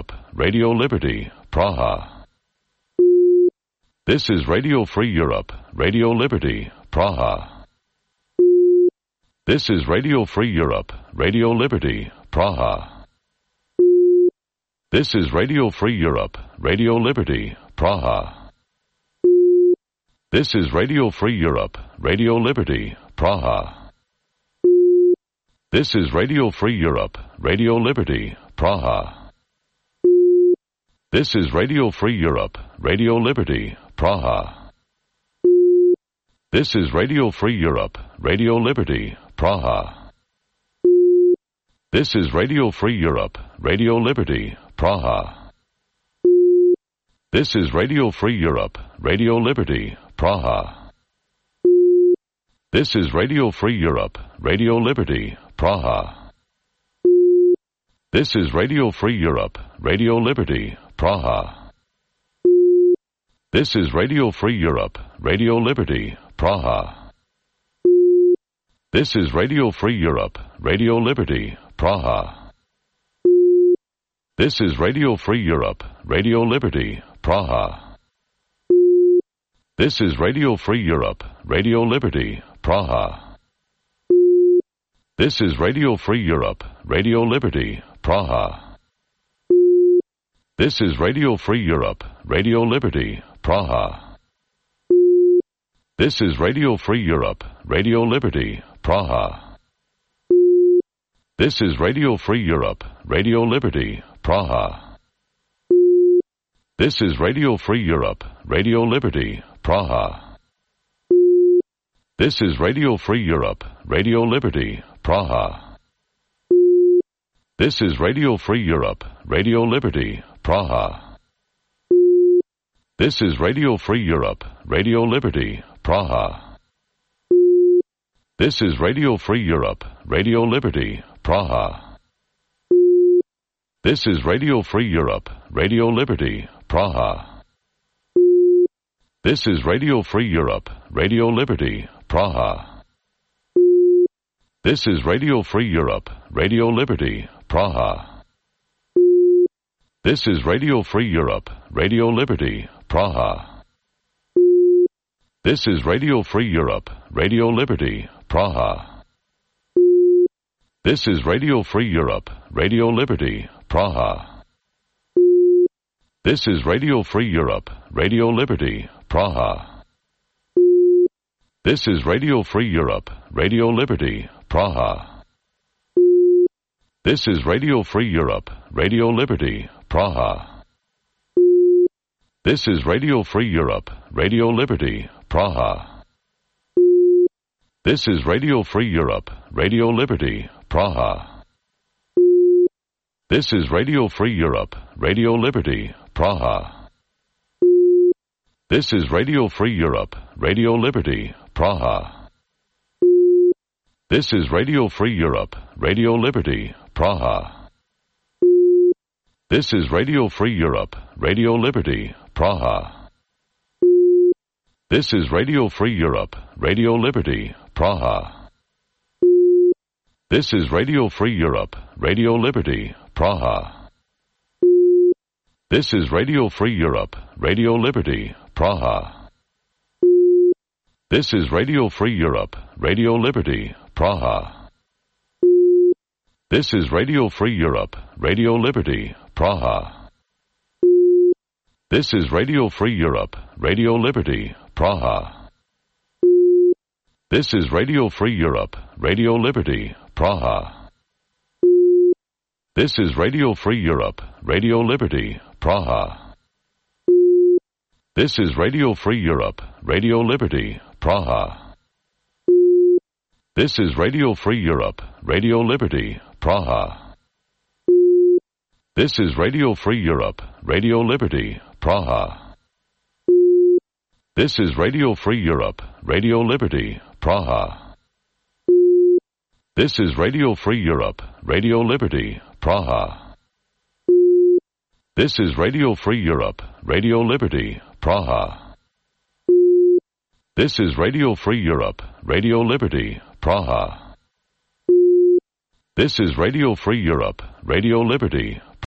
Europe, Radio Liberty, Praha. This is Radio Free Europe, Radio Liberty, Praha. This is Radio Free Europe, Radio Liberty, Praha. This is Radio Free Europe, Radio Liberty, Praha. This is Radio Free Europe, Radio Liberty, Praha. This is Radio Free Europe, Radio Liberty, Praha. This is Radio Free Europe, Radio Liberty, Praha. This is Radio Free Europe, Radio Liberty, Praha. This is Radio Free Europe, Radio Liberty, Praha. This is Radio Free Europe, Radio Liberty, Praha. This is Radio Free Europe, Radio Liberty, Praha. This is Radio Free Europe, Radio Liberty, Praha. This is Radio Free Europe, Radio Liberty, Praha. This is Radio Free Europe, Radio Liberty, Praha. This is Radio Free Europe, Radio Liberty, Praha. This is Radio Free Europe, Radio Liberty, Praha. This is Radio Free Europe, Radio Liberty, Praha. This is Radio Free Europe, Radio Liberty, Praha. This is Radio Free Europe, Radio Liberty, Praha. This is Radio Free Europe, Radio Liberty, Praha. This is Radio Free Europe, Radio Liberty, Praha. This is Radio Free Europe, Radio Liberty, Praha. This is Radio Free Europe, Radio Liberty, Praha. This is Radio Free Europe, Radio Liberty, Praha. This is Radio Free Europe, Radio Liberty, Praha. This is Radio Free Europe, Radio Liberty, Praha. This is Radio Free Europe, Radio Liberty, Praha. This is Radio Free Europe, Radio Liberty, Praha. This is Radio Free Europe, Radio Liberty, Praha. This is Radio Free Europe, Radio Liberty, Praha. This is Radio Free Europe, Radio Liberty, Praha. This is Radio Free Europe, Radio Liberty, Praha. This is Radio Free Europe, Radio Liberty, Praha. This is Radio Free Europe, Radio Liberty, Praha. This is Radio Free Europe, Radio Liberty, Praha. This is Radio Free Europe, Radio Liberty, Praha. This is Radio Free Europe, Radio Liberty, Praha. This is Radio Free Europe, Radio Liberty, Praha. This is Radio Free Europe, Radio Liberty, Praha. This is Radio Free Europe, Radio Liberty, Praha. This is Radio Free Europe, Radio Liberty, Praha. This is Radio Free Europe, Radio Liberty, Praha. This is Radio Free Europe, Radio Liberty, Praha. This is Radio Free Europe, Radio Liberty, Praha. This is Radio Free Europe, Radio Liberty, Praha. This is Radio Free Europe, Radio Liberty, Praha. This is Radio Free Europe, Radio Liberty, Praha. This is Radio Free Europe, Radio Liberty, Praha. This is Radio Free Europe, Radio Liberty, Praha. This is Radio Free Europe, Radio Liberty, Praha. This is Radio Free Europe, Radio Liberty, Praha. This is Radio Free Europe, Radio Liberty, Praha. This is Radio Free Europe, Radio Liberty, Praha. This is Radio Free Europe, Radio Liberty, Praha. This is Radio Free Europe, Radio Liberty, Praha. This is Radio Free Europe, Radio Liberty,